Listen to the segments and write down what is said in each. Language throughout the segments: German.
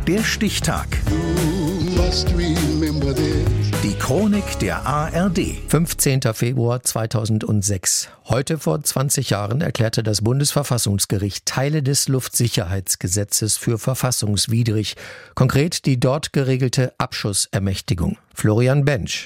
Der Stichtag. Die Chronik der ARD. 15. Februar 2006. Heute vor 20 Jahren erklärte das Bundesverfassungsgericht Teile des Luftsicherheitsgesetzes für verfassungswidrig. Konkret die dort geregelte Abschussermächtigung. Florian Bensch.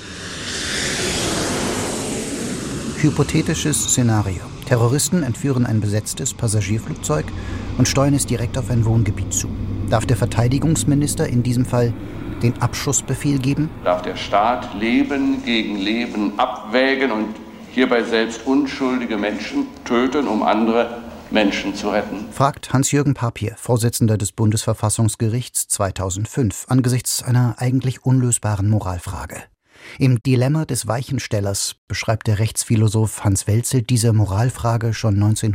Hypothetisches Szenario. Terroristen entführen ein besetztes Passagierflugzeug und steuern es direkt auf ein Wohngebiet zu. Darf der Verteidigungsminister in diesem Fall den Abschussbefehl geben? Darf der Staat Leben gegen Leben abwägen und hierbei selbst unschuldige Menschen töten, um andere Menschen zu retten? Fragt Hans-Jürgen Papier, Vorsitzender des Bundesverfassungsgerichts 2005, angesichts einer eigentlich unlösbaren Moralfrage. Im Dilemma des Weichenstellers beschreibt der Rechtsphilosoph Hans Welzel diese Moralfrage schon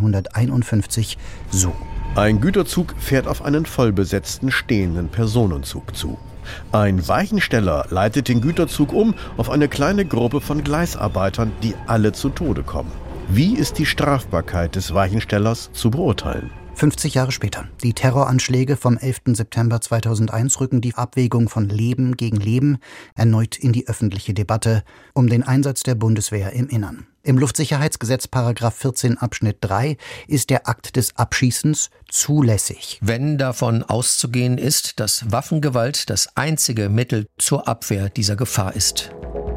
1951 so. Ein Güterzug fährt auf einen vollbesetzten stehenden Personenzug zu. Ein Weichensteller leitet den Güterzug um auf eine kleine Gruppe von Gleisarbeitern, die alle zu Tode kommen. Wie ist die Strafbarkeit des Weichenstellers zu beurteilen? 50 Jahre später. Die Terroranschläge vom 11. September 2001 rücken die Abwägung von Leben gegen Leben erneut in die öffentliche Debatte um den Einsatz der Bundeswehr im Innern. Im Luftsicherheitsgesetz § 14 Abschnitt 3 ist der Akt des Abschießens zulässig. Wenn davon auszugehen ist, dass Waffengewalt das einzige Mittel zur Abwehr dieser Gefahr ist.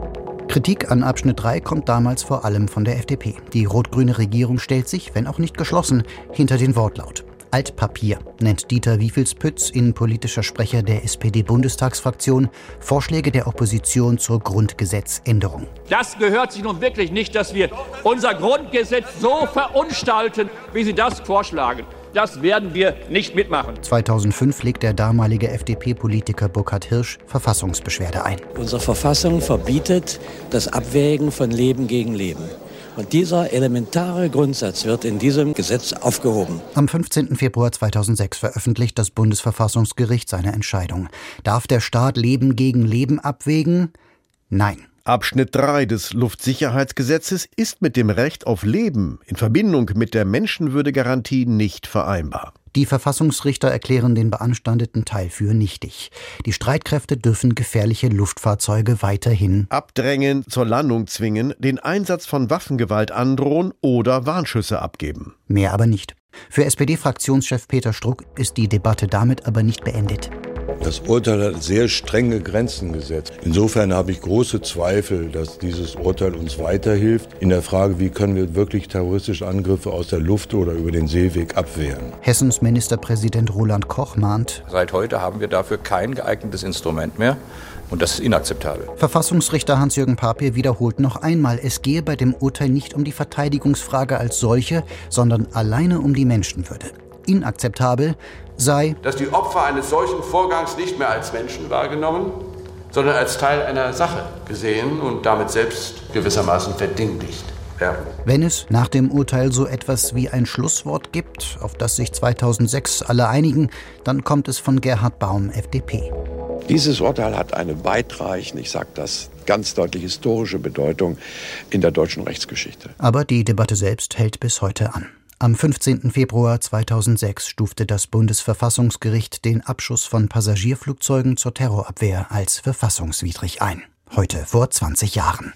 Kritik an Abschnitt 3 kommt damals vor allem von der FDP. Die rot-grüne Regierung stellt sich, wenn auch nicht geschlossen, hinter den Wortlaut. Altpapier nennt Dieter Wiefelspütz, innenpolitischer Sprecher der SPD-Bundestagsfraktion, Vorschläge der Opposition zur Grundgesetzänderung. Das gehört sich nun wirklich nicht, dass wir unser Grundgesetz so verunstalten, wie Sie das vorschlagen. Das werden wir nicht mitmachen. 2005 legt der damalige FDP-Politiker Burkhard Hirsch Verfassungsbeschwerde ein. Unsere Verfassung verbietet das Abwägen von Leben gegen Leben. Und dieser elementare Grundsatz wird in diesem Gesetz aufgehoben. Am 15. Februar 2006 veröffentlicht das Bundesverfassungsgericht seine Entscheidung. Darf der Staat Leben gegen Leben abwägen? Nein. Abschnitt 3 des Luftsicherheitsgesetzes ist mit dem Recht auf Leben in Verbindung mit der Menschenwürdegarantie nicht vereinbar. Die Verfassungsrichter erklären den beanstandeten Teil für nichtig. Die Streitkräfte dürfen gefährliche Luftfahrzeuge weiterhin abdrängen, zur Landung zwingen, den Einsatz von Waffengewalt androhen oder Warnschüsse abgeben. Mehr aber nicht. Für SPD-Fraktionschef Peter Struck ist die Debatte damit aber nicht beendet. Das Urteil hat sehr strenge Grenzen gesetzt. Insofern habe ich große Zweifel, dass dieses Urteil uns weiterhilft in der Frage, wie können wir wirklich terroristische Angriffe aus der Luft oder über den Seeweg abwehren. Hessens Ministerpräsident Roland Koch mahnt: Seit heute haben wir dafür kein geeignetes Instrument mehr. Und das ist inakzeptabel. Verfassungsrichter Hans-Jürgen Papier wiederholt noch einmal, es gehe bei dem Urteil nicht um die Verteidigungsfrage als solche, sondern alleine um die Menschenwürde. Inakzeptabel sei, dass die Opfer eines solchen Vorgangs nicht mehr als Menschen wahrgenommen, sondern als Teil einer Sache gesehen und damit selbst gewissermaßen verdinglicht werden. Wenn es nach dem Urteil so etwas wie ein Schlusswort gibt, auf das sich 2006 alle einigen, dann kommt es von Gerhard Baum, FDP. Dieses Urteil hat eine weitreichende, ich sage das ganz deutlich, historische Bedeutung in der deutschen Rechtsgeschichte. Aber die Debatte selbst hält bis heute an. Am 15. Februar 2006 stufte das Bundesverfassungsgericht den Abschuss von Passagierflugzeugen zur Terrorabwehr als verfassungswidrig ein. Heute vor 20 Jahren.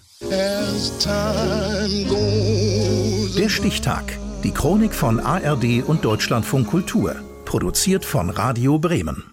Der Stichtag. Die Chronik von ARD und Deutschlandfunk Kultur. Produziert von Radio Bremen.